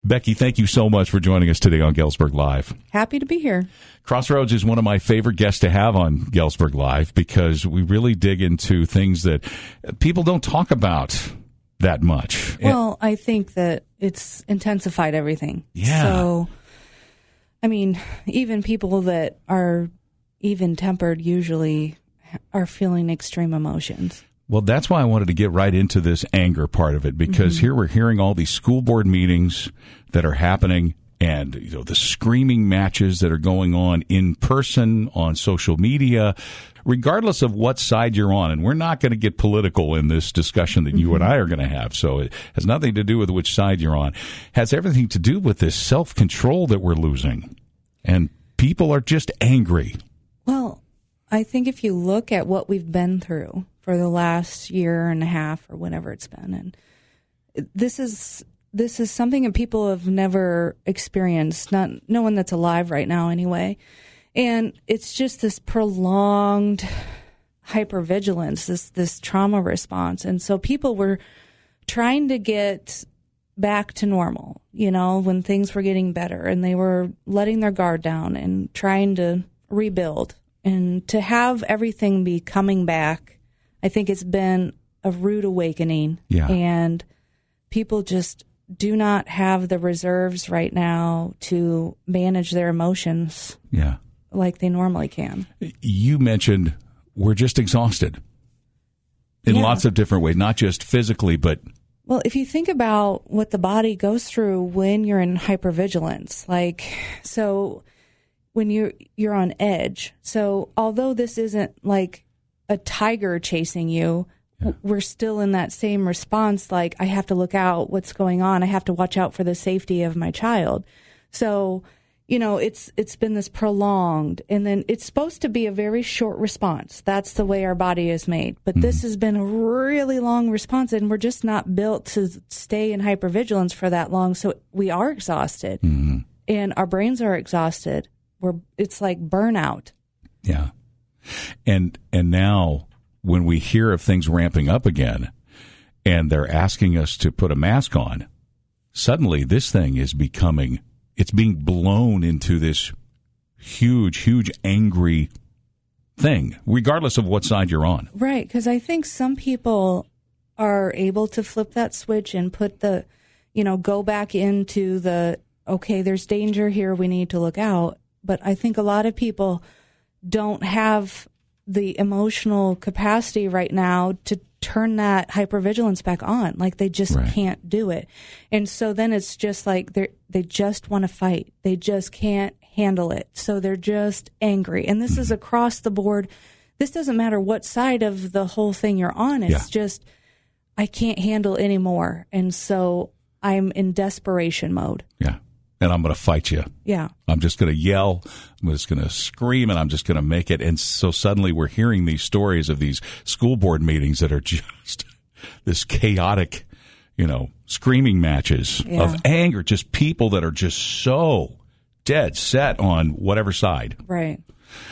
Becky, thank you so much for joining us today on Galesburg Live. Happy to be here. Crossroads is one of my favorite guests to have on Galesburg Live because we really dig into things that people don't talk about that much. Well, I think that it's intensified everything. Yeah. So, I mean, even people that are even-tempered usually are feeling extreme emotions. Well, that's why I wanted to get right into this anger part of it, because here we're hearing all these school board meetings that are happening and the screaming matches that are going on in person, on social media, regardless of what side you're on. And we're not going to get political in this discussion that you and I are going to have. So it has nothing to do with which side you're on. It has everything to do with this self-control that we're losing. And people are just angry. Well, I think if you look at what we've been through for the last year and a half or whatever it's been, and this is something that people have never experienced, no one that's alive right now anyway. And it's just this prolonged hypervigilance, this trauma response. And so people were trying to get back to normal, when things were getting better, and they were letting their guard down and trying to rebuild. And to have everything be coming back, I think it's been a rude awakening. Yeah. And people just do not have the reserves right now to manage their emotions like they normally can. You mentioned we're just exhausted in lots of different ways, not just physically, but... Well, if you think about what the body goes through when you're in hypervigilance, so when you're on edge. So although this isn't like a tiger chasing you, we're still in that same response, like I have to look out what's going on. I have to watch out for the safety of my child. So, it's been this prolonged, and then it's supposed to be a very short response. That's the way our body is made. But this has been a really long response, and we're just not built to stay in hypervigilance for that long. So we are exhausted, and our brains are exhausted. It's like burnout. Yeah. And now when we hear of things ramping up again and they're asking us to put a mask on, suddenly this thing is it's being blown into this huge, huge angry thing, regardless of what side you're on. Right. Because I think some people are able to flip that switch and put go back into okay, there's danger here, we need to look out. But I think a lot of people don't have the emotional capacity right now to turn that hypervigilance back on. Like they just can't do it. And so then it's just like they just want to fight. They just can't handle it. So they're just angry. And this is across the board. This doesn't matter what side of the whole thing you're on. It's just, I can't handle anymore. And so I'm in desperation mode. Yeah. And I'm going to fight you. Yeah. I'm just going to yell. I'm just going to scream, and I'm just going to make it. And so suddenly we're hearing these stories of these school board meetings that are just this chaotic, screaming matches of anger, just people that are just so dead set on whatever side. Right.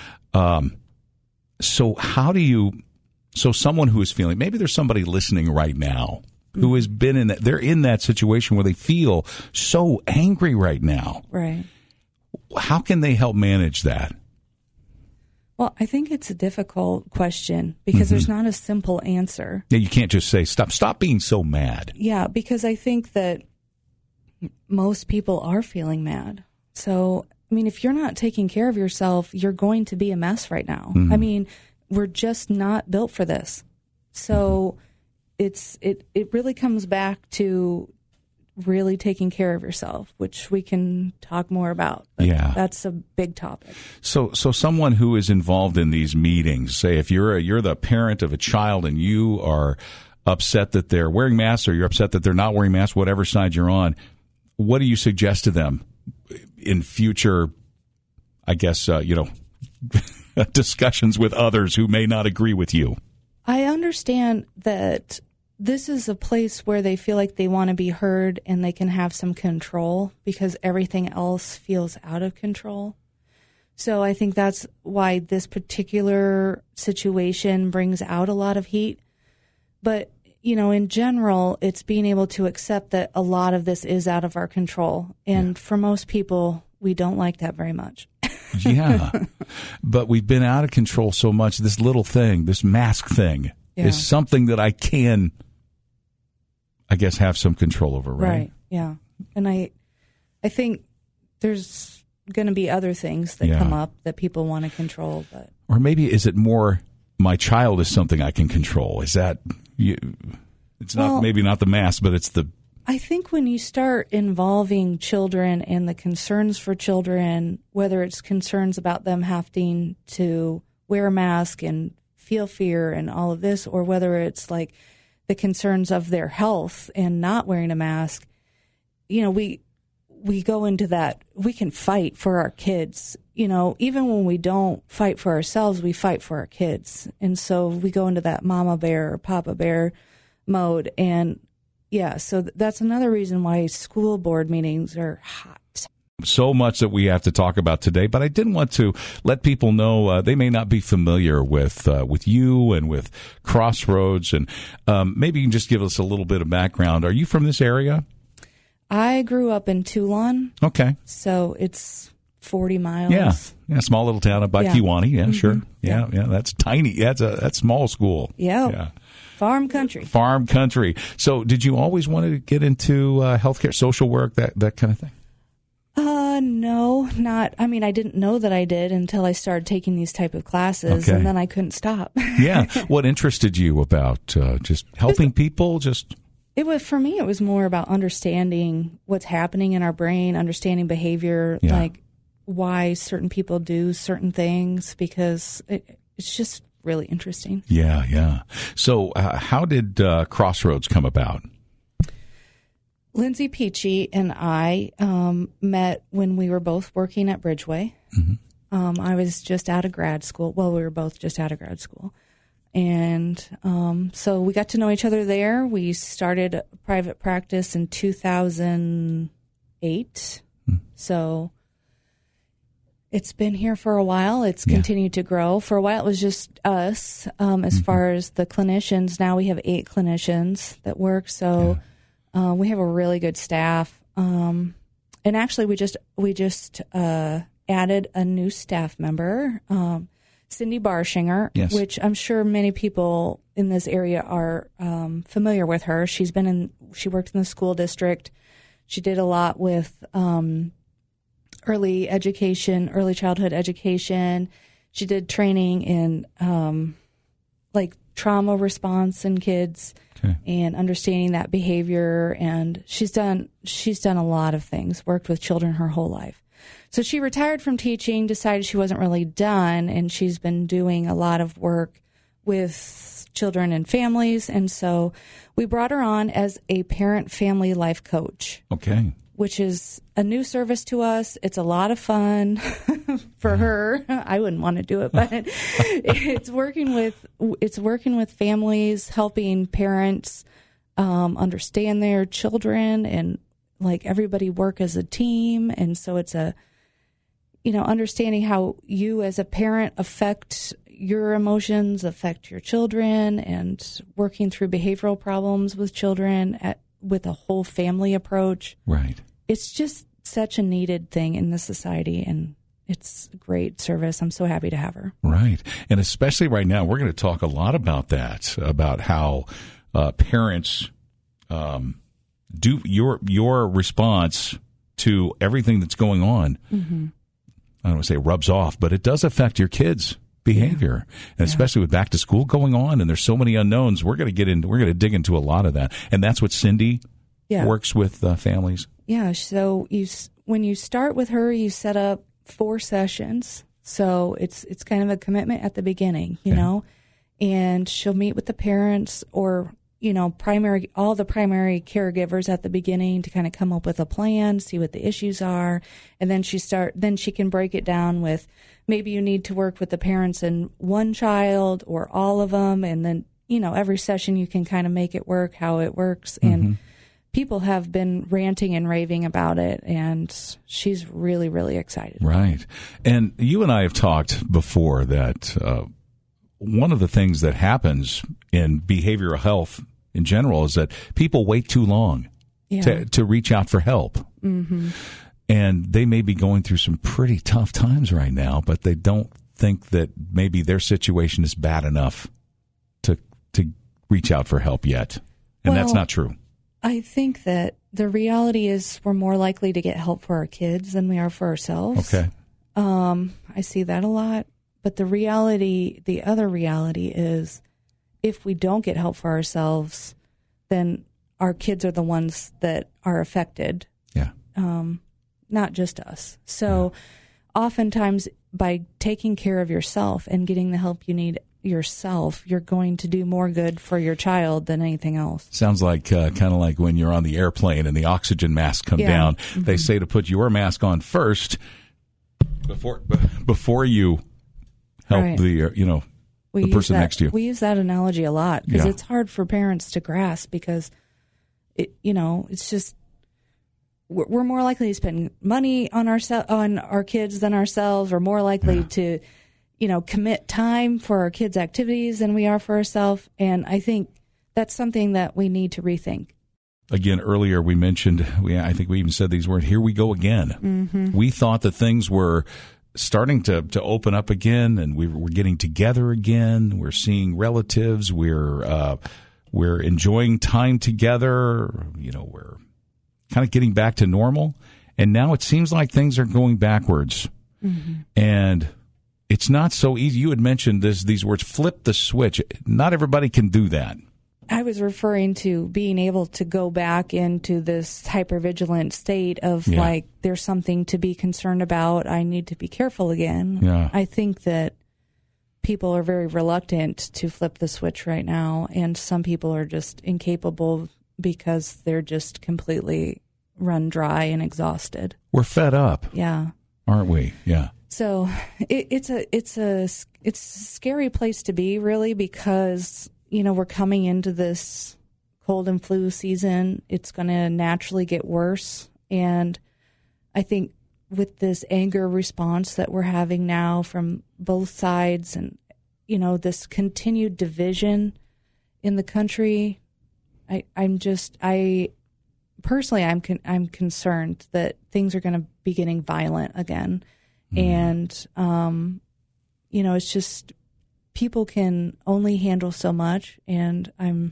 So someone who is feeling, maybe there's somebody listening right now who has been they're in that situation where they feel so angry right now. Right. How can they help manage that? Well, I think it's a difficult question because there's not a simple answer. Yeah, you can't just say, stop being so mad. Yeah, because I think that most people are feeling mad. So, I mean, if you're not taking care of yourself, you're going to be a mess right now. I mean, we're just not built for this. So it really comes back to really taking care of yourself, which we can talk more about. But that's a big topic. So someone who is involved in these meetings, say if you're the parent of a child and you are upset that they're wearing masks or you're upset that they're not wearing masks, whatever side you're on, what do you suggest to them in future, I guess, discussions with others who may not agree with you? I understand that this is a place where they feel like they want to be heard and they can have some control because everything else feels out of control. So I think that's why this particular situation brings out a lot of heat. But, in general, it's being able to accept that a lot of this is out of our control. And for most people, we don't like that very much. Yeah. But we've been out of control so much. This little thing, this mask thing, is something that I can, I guess, have some control over, right? Right, yeah. And I think there's going to be other things that come up that people want to control. But or maybe is it more, my child is something I can control? Is that, it's not maybe not the mask, but it's the... I think when you start involving children and the concerns for children, whether it's concerns about them having to wear a mask and feel fear and all of this, or whether it's like the concerns of their health and not wearing a mask, we go into that. We can fight for our kids. Even when we don't fight for ourselves, we fight for our kids. And so we go into that mama bear or papa bear mode. And so that's another reason why school board meetings are hot. So much that we have to talk about today, but I didn't want to let people know they may not be familiar with you and with Crossroads, and maybe you can just give us a little bit of background. Are you from this area? I grew up in Toulon. Okay. So it's 40 miles. Yeah, small little town up by Kewanee. Yeah, sure. Yeah, that's tiny. Yeah, that's small school. Yeah. Farm country. So did you always want to get into healthcare, social work, that kind of thing? No, not. I mean, I didn't know that I did until I started taking these type of classes, and then I couldn't stop. Yeah. What interested you about just helping people? For me, it was more about understanding what's happening in our brain, understanding behavior, like why certain people do certain things, because it's just really interesting. Yeah. So how did Crossroads come about? Lindsay Peachy and I met when we were both working at Bridgeway. Mm-hmm. I was just out of grad school. Well, we were both just out of grad school. And so we got to know each other there. We started a private practice in 2008. So it's been here for a while. It's continued to grow. For a while, it was just us as far as the clinicians. Now we have 8 clinicians that work. So we have a really good staff. And actually, we just added a new staff member, Cindy Barshinger, which I'm sure many people in this area are familiar with her. She worked in the school district. She did a lot with early childhood education. She did training in like trauma response in kids and understanding that behavior. And she's done a lot of things, worked with children her whole life. So she retired from teaching, decided she wasn't really done, and she's been doing a lot of work with children and families. And so we brought her on as a parent family life coach. Okay. Which is a new service to us. It's a lot of fun for her. I wouldn't want to do it, but it's working with families, helping parents understand their children, and like everybody work as a team. And so it's understanding how you as a parent affect your emotions, affect your children, and working through behavioral problems with children with a whole family approach. Right. It's just such a needed thing in this society, and it's a great service. I'm so happy to have her. Right. And especially right now, we're going to talk a lot about that, about how parents do your response to everything that's going on. Mm-hmm. I don't want to say rubs off, but it does affect your kids' behavior, and especially with back to school going on, and there's so many unknowns. We're going to dig into a lot of that, and that's what Cindy works with families. Yeah. So when you start with her, you set up 4 sessions. So it's kind of a commitment at the beginning, you know, and she'll meet with the parents or all the primary caregivers at the beginning to kind of come up with a plan, see what the issues are, and then she can break it down with maybe you need to work with the parents and one child or all of them, and then every session you can kind of make it work how it works. And people have been ranting and raving about it, and she's really, really excited. Right. And you and I have talked before that one of the things that happens in behavioral health in general is that people wait too long to reach out for help. Mm-hmm. And they may be going through some pretty tough times right now, but they don't think that maybe their situation is bad enough to reach out for help yet. And that's not true. I think that the reality is we're more likely to get help for our kids than we are for ourselves. Okay. I see that a lot. But the other reality is if we don't get help for ourselves, then our kids are the ones that are affected. Yeah. Not just us. So oftentimes by taking care of yourself and getting the help you need yourself, you're going to do more good for your child than anything else. Sounds like kind of like when you're on the airplane and the oxygen masks come down. Mm-hmm. They say to put your mask on first before you help the person next to you. We use that analogy a lot because it's hard for parents to grasp because it's just we're more likely to spend money on our kids than ourselves. We're more likely to commit time for our kids' activities than we are for ourselves. And I think that's something that we need to rethink. Again, earlier we mentioned, I think we even said these words, here we go again. Mm-hmm. We thought that things were starting to open up again and we're getting together again. We're seeing relatives. We're enjoying time together. We're kind of getting back to normal. And now it seems like things are going backwards. Mm-hmm. And it's not so easy. You had mentioned these words, flip the switch. Not everybody can do that. I was referring to being able to go back into this hypervigilant state of like, there's something to be concerned about. I need to be careful again. Yeah. I think that people are very reluctant to flip the switch right now. And some people are just incapable because they're just completely run dry and exhausted. We're fed up. Yeah. Aren't we? Yeah. So it's a scary place to be, really, because we're coming into this cold and flu season. It's going to naturally get worse, and I think with this anger response that we're having now from both sides, and this continued division in the country, I'm concerned that things are going to be getting violent again. And, it's just people can only handle so much. And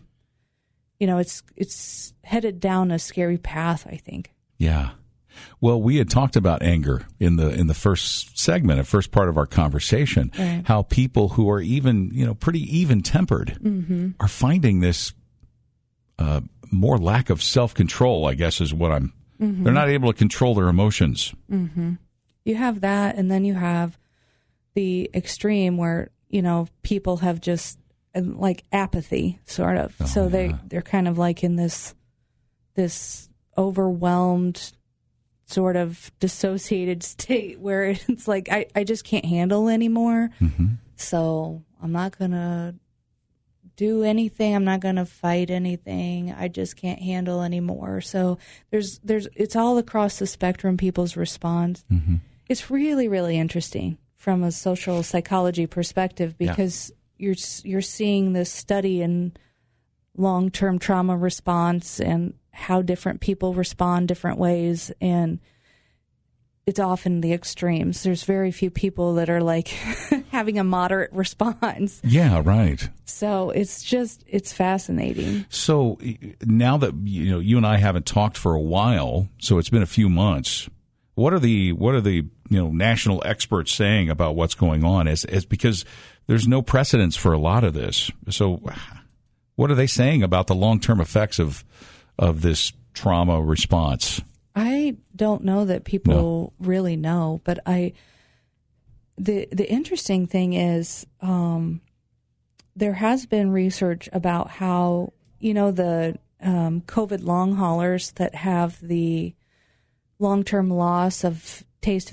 it's headed down a scary path, I think. Yeah. Well, we had talked about anger in the first segment, the first part of our conversation, right. How people who are even, pretty even-tempered mm-hmm. are finding this more lack of self-control, I guess is what mm-hmm. they're not able to control their emotions. Mm-hmm. You have that, and then you have the extreme where, people have just like apathy, sort of. Oh, so they're kind of like in this overwhelmed, sort of dissociated state where it's like, I just can't handle anymore. Mm-hmm. So I'm not going to do anything. I'm not going to fight anything. I just can't handle anymore. So it's all across the spectrum, people's response. Mm-hmm. It's really, really interesting from a social psychology perspective because you're seeing this study in long-term trauma response and how different people respond different ways, and it's often the extremes. There's very few people that are like having a moderate response. Yeah, right. So it's fascinating. So now that you and I haven't talked for a while, so it's been a few months. What are the national experts saying about what's going on? As because there's no precedence for a lot of this. So what are they saying about the long-term effects of this trauma response? I don't know that people really know, but the interesting thing is there has been research about how the COVID long haulers that have the long-term loss of sense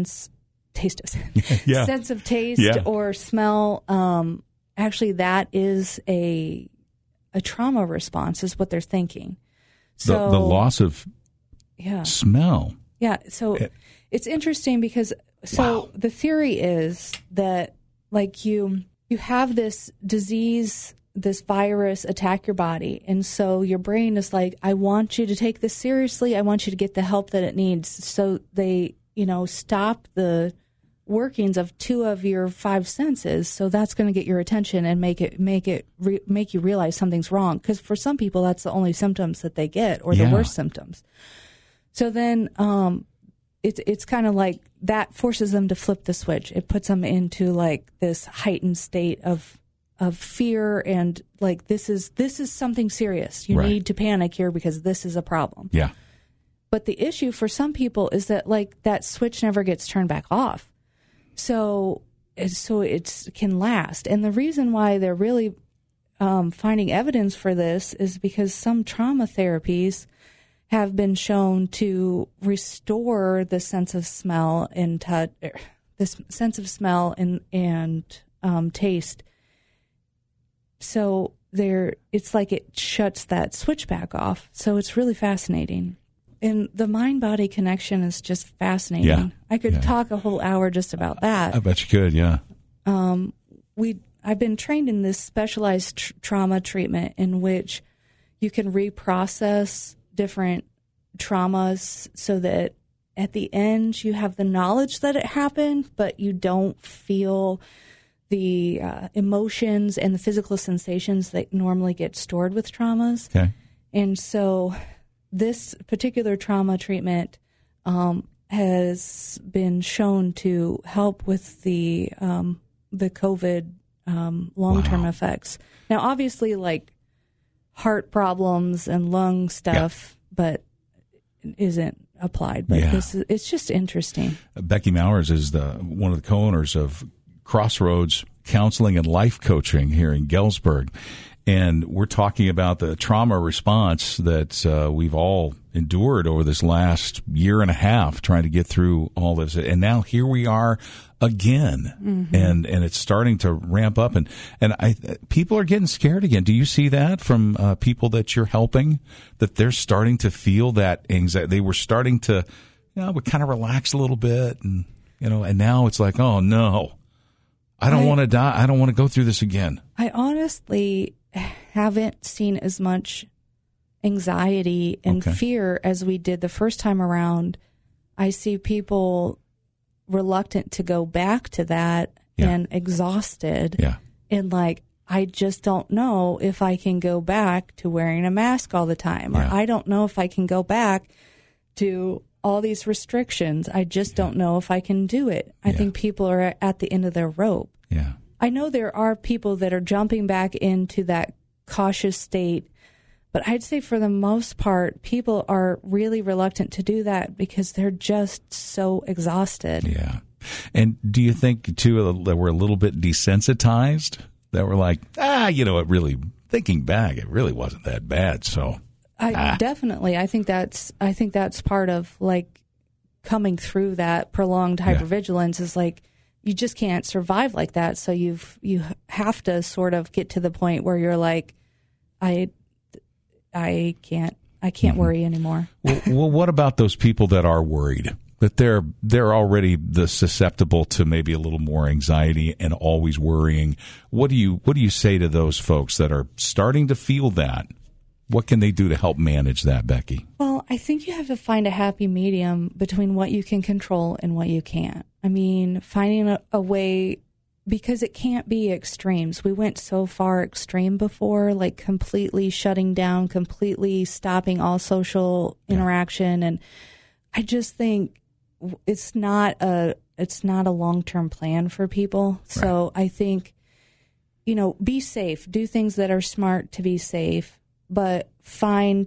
of taste or smell. Actually, that is a trauma response, is what they're thinking. So the loss of smell. Yeah. So it's interesting because the theory is that like you have this disease this virus attack your body. And so your brain is like, I want you to take this seriously. I want you to get the help that it needs. So they, stop the workings of 2 of your 5 senses. So that's going to get your attention and make you realize something's wrong. Because for some people, that's the only symptoms that they get, or the worst symptoms. So then it's kind of like that forces them to flip the switch. It puts them into like this heightened state of fear, and like this is something serious. You need to panic here because this is a problem. Yeah. But the issue for some people is that like that switch never gets turned back off. So it can last. And the reason why they're really finding evidence for this is because some trauma therapies have been shown to restore the sense of smell and touch, this sense of smell and taste. So it's like it shuts that switch back off. So it's really fascinating. And the mind-body connection is just fascinating. Yeah. I could talk a whole hour just about that. I bet you could, yeah. I've been trained in this specialized trauma treatment in which you can reprocess different traumas so that at the end you have the knowledge that it happened, but you don't feel the emotions and the physical sensations that normally get stored with traumas. Okay. And so this particular trauma treatment has been shown to help with the COVID long-term effects. Now, obviously, like heart problems and lung stuff, but isn't applied. But it's just interesting. Becky Mowers is one of the co-owners of Crossroads Counseling and Life Coaching here in Galesburg. And we're talking about the trauma response that we've all endured over this last year and a half trying to get through all this. And now here we are again, and it's starting to ramp up. And people are getting scared again. Do you see that from people that you're helping, that they're starting to feel that anxiety? They were starting to, but kind of relax a little bit. And, and now it's like, oh, no, I don't want to die. I don't want to go through this again. I honestly haven't seen as much anxiety and fear as we did the first time around. I see people reluctant to go back to that and exhausted. Yeah. And like, I just don't know if I can go back to wearing a mask all the time. Or I don't know if I can go back to all these restrictions. I just don't know if I can do it. I think people are at the end of their rope. Yeah. I know there are people that are jumping back into that cautious state, but I'd say for the most part, people are really reluctant to do that because they're just so exhausted. Yeah. And do you think, too, that we're a little bit desensitized? That we're like, it really, thinking back, it really wasn't that bad. So definitely. I think that's part of like coming through that prolonged hypervigilance is like, you just can't survive like that. So you have to sort of get to the point where you're like, I can't worry anymore. Well, what about those people that are worried that they're already susceptible to maybe a little more anxiety and always worrying? What do you say to those folks that are starting to feel that? What can they do to help manage that, Becky? Well, I think you have to find a happy medium between what you can control and what you can't. I mean, finding a way, because it can't be extremes. We went so far extreme before, like completely shutting down, completely stopping all social interaction. And I just think it's not a long-term plan for people. So I think, be safe, do things that are smart to be safe, but find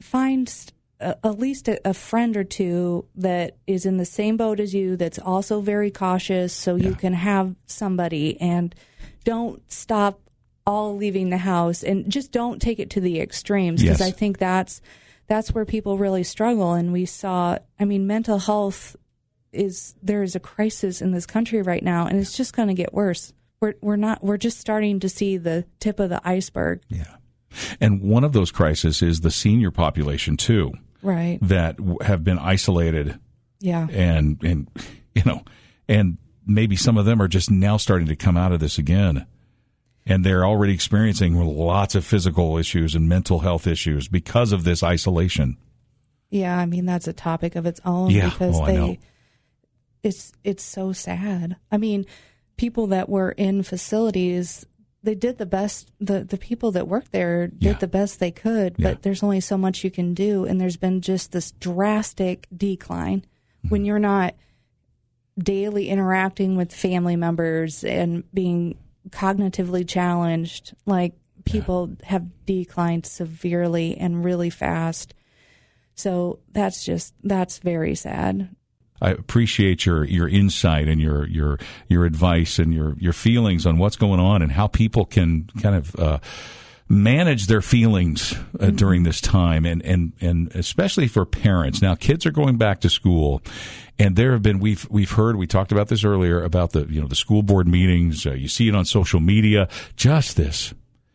at least a friend or two that is in the same boat as you, that's also very cautious, so you can have somebody, and don't stop all leaving the house, and just don't take it to the extremes, because I think that's where people really struggle. And we saw, mental health there is a crisis in this country right now, and it's just going to get worse. We're just starting to see the tip of the iceberg. Yeah. And one of those crises is the senior population too. Right. That have been isolated. Yeah. And maybe some of them are just now starting to come out of this again. And they're already experiencing lots of physical issues and mental health issues because of this isolation. Yeah, I mean, that's a topic of its own because it's so sad. I mean, people that were in facilities, they did the best, the people that worked there did the best they could, but there's only so much you can do. And there's been just this drastic decline when you're not daily interacting with family members and being cognitively challenged. Like, people have declined severely and really fast. So that's very sad. I appreciate your insight and your advice and your feelings on what's going on and how people can kind of manage their feelings during this time, and especially for parents. Now, kids are going back to school, and there have been we've heard, we talked about this earlier about the the school board meetings. You see it on social media. Just this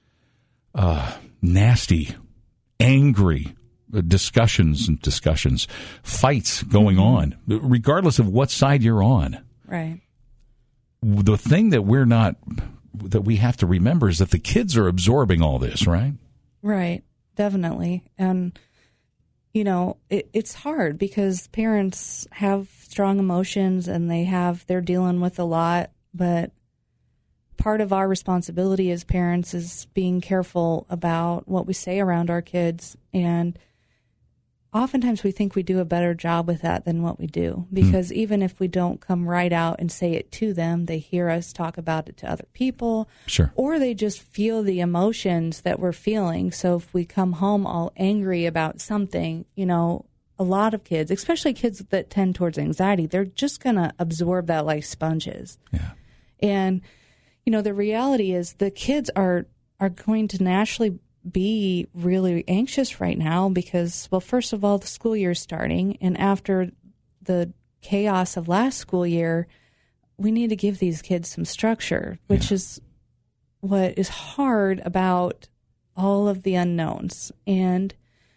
nasty, angry discussions, fights going on, regardless of what side you're on. Right. The thing that we have to remember is that the kids are absorbing all this, right? Right. Definitely. And, it's hard because parents have strong emotions and they're dealing with a lot, but part of our responsibility as parents is being careful about what we say around our kids. And oftentimes we think we do a better job with that than what we do, because even if we don't come right out and say it to them, they hear us talk about it to other people. Sure. Or they just feel the emotions that we're feeling. So if we come home all angry about something, a lot of kids, especially kids that tend towards anxiety, they're just going to absorb that like sponges. Yeah. And, the reality is the kids are going to naturally be really anxious right now because, well, first of all, the school year is starting, and after the chaos of last school year, we need to give these kids some structure, which is what is hard about all of the unknowns. And,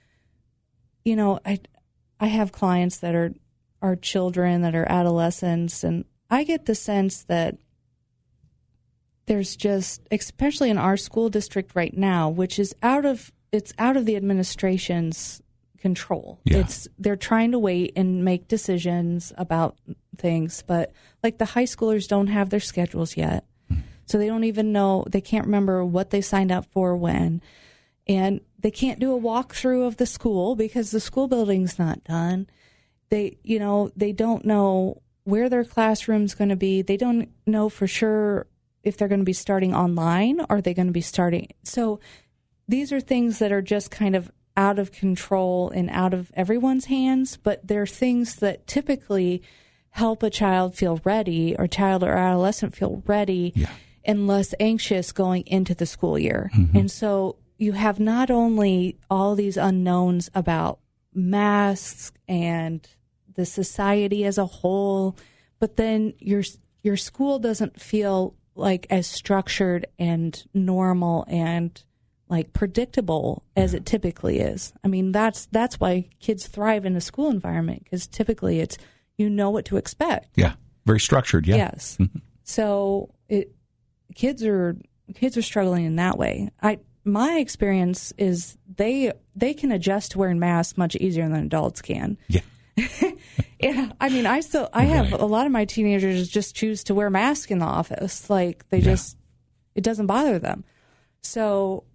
I have clients that are children, that are adolescents, and I get the sense that there's just, especially in our school district right now, which is out of the administration's control. Yeah. They're trying to wait and make decisions about things, but like the high schoolers don't have their schedules yet. So they don't even know, they can't remember what they signed up for when. And they can't do a walkthrough of the school because the school building's not done. They don't know where their classroom's going to be. They don't know for sure if they're going to be starting online or are they going to be starting. So these are things that are just kind of out of control and out of everyone's hands, but they're things that typically help a child feel ready, or child or adolescent feel ready and less anxious going into the school year. Mm-hmm. And so you have not only all these unknowns about masks and the society as a whole, but then your school doesn't feel like as structured and normal and like predictable as it typically is. I mean, that's why kids thrive in a school environment, because typically it's, what to expect. Yeah. Very structured. Yeah. Yes. Mm-hmm. So kids are struggling in that way. My experience is they can adjust to wearing masks much easier than adults can. Yeah. Yeah, I mean, I have a lot of my teenagers just choose to wear masks in the office. Like it doesn't bother them. So,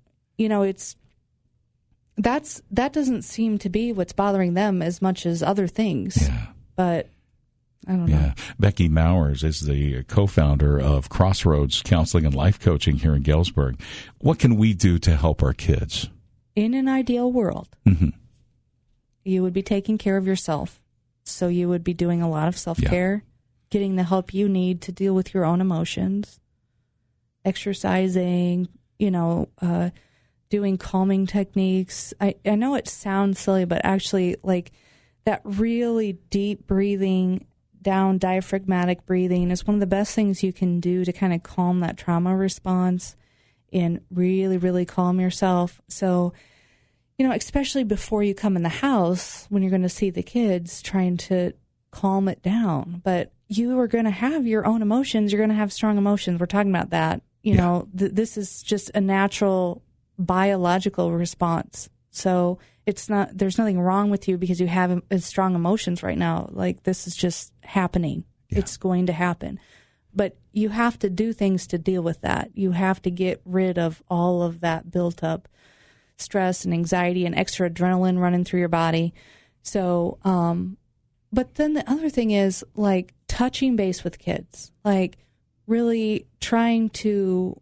that doesn't seem to be what's bothering them as much as other things. Yeah. But I don't know. Yeah. Becky Mowers is the co-founder of Crossroads Counseling and Life Coaching here in Galesburg. What can we do to help our kids? In an ideal world, you would be taking care of yourself. So you would be doing a lot of self-care, getting the help you need to deal with your own emotions, exercising, doing calming techniques. I know it sounds silly, but actually like that really deep breathing, down diaphragmatic breathing is one of the best things you can do to kind of calm that trauma response and really, really calm yourself. So, especially before you come in the house, when you're going to see the kids, trying to calm it down. But you are going to have your own emotions. You're going to have strong emotions. We're talking about that You know, this is just a natural biological response. So there's nothing wrong with you because you have strong emotions right now. Like, this is just happening. Yeah. It's going to happen. But you have to do things to deal with that. You have to get rid of all of that built up stress and anxiety and extra adrenaline running through your body. So, but then the other thing is, like, touching base with kids, like really trying to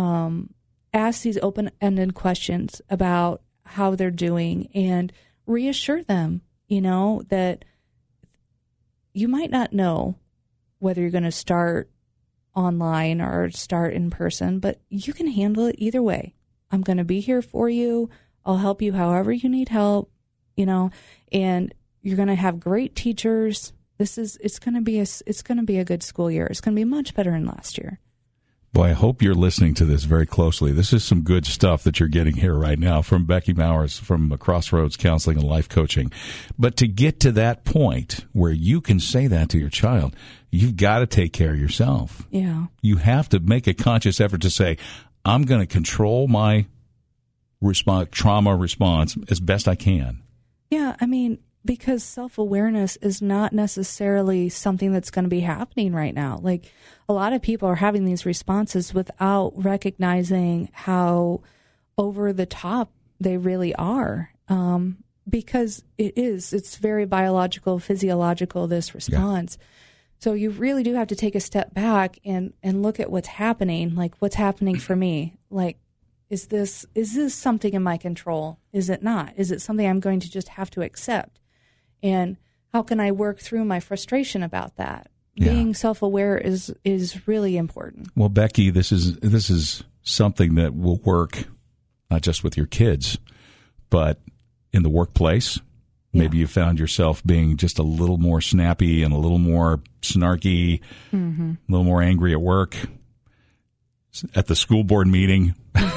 ask these open-ended questions about how they're doing and reassure them, you know, that you might not know whether you're going to start online or start in person, but you can handle it either way. I'm going to be here for you. I'll help you however you need help, you know, and you're going to have great teachers. It's going to be a good school year. It's going to be much better than last year. Boy, I hope you're listening to this very closely. This is some good stuff that you're getting here right now from Becky Mowers from Crossroads Counseling and Life Coaching. But to get to that point where you can say that to your child, you've got to take care of yourself. Yeah. You have to make a conscious effort to say, I'm going to control my trauma response as best I can. Yeah, I mean, because self-awareness is not necessarily something that's going to be happening right now. Like, a lot of people are having these responses without recognizing how over the top they really are. Because it's very biological, physiological, this response. Yeah. So you really do have to take a step back and look at what's happening. Like, what's happening for me? Like, is this something in my control? Is it not? Is it something I'm going to just have to accept? And how can I work through my frustration about that? Yeah. Being self-aware is really important. Well, Becky, this is something that will work not just with your kids, but in the workplace. Yeah. Maybe you found yourself being just a little more snappy and a little more snarky, a little more angry at work, at the school board meeting.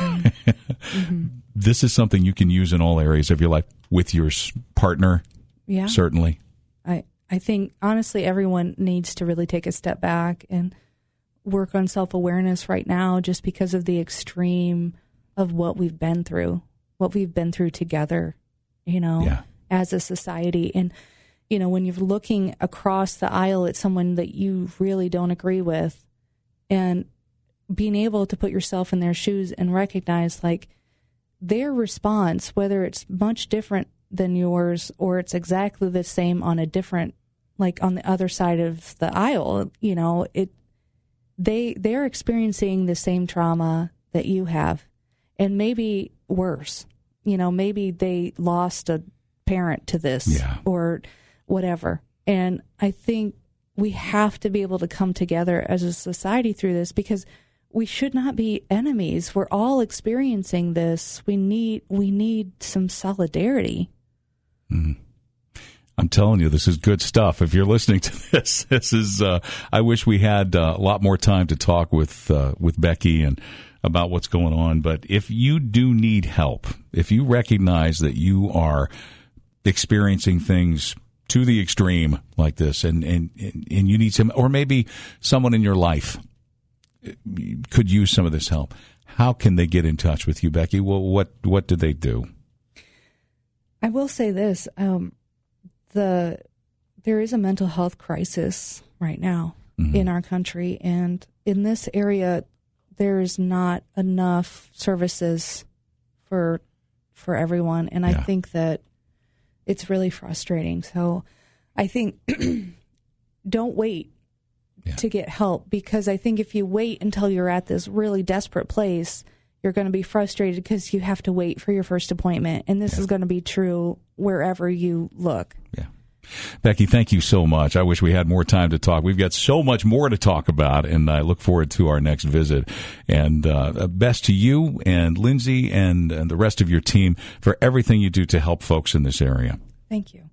This is something you can use in all areas of your life with your partner. Yeah, certainly. I think, honestly, everyone needs to really take a step back and work on self-awareness right now, just because of the extreme of what we've been through together, you know, as a society. And, you know, when you're looking across the aisle at someone that you really don't agree with, and being able to put yourself in their shoes and recognize, like, their response, whether it's much different than yours or it's exactly the same on a different, like on the other side of the aisle, you know, they're experiencing the same trauma that you have, and maybe worse. You know, maybe they lost a parent to this or whatever. And I think we have to be able to come together as a society through this, because we should not be enemies. We're all experiencing this. We need some solidarity. I'm telling you, this is good stuff. If you're listening to this is. I wish we had a lot more time to talk with Becky and about what's going on. But if you do need help, if you recognize that you are experiencing things to the extreme like this, and you need some, or maybe someone in your life could use some of this help, how can they get in touch with you, Becky? Well, what do they do? I will say this. There is a mental health crisis right now in our country, and in this area, there's not enough services for everyone, and I think that it's really frustrating. So I think don't wait to get help, because I think if you wait until you're at this really desperate place, you're going to be frustrated because you have to wait for your first appointment, and this is going to be true wherever you look. Yeah. Becky, thank you so much. I wish we had more time to talk. We've got so much more to talk about, and I look forward to our next visit. And best to you and Lindsay and the rest of your team for everything you do to help folks in this area. Thank you.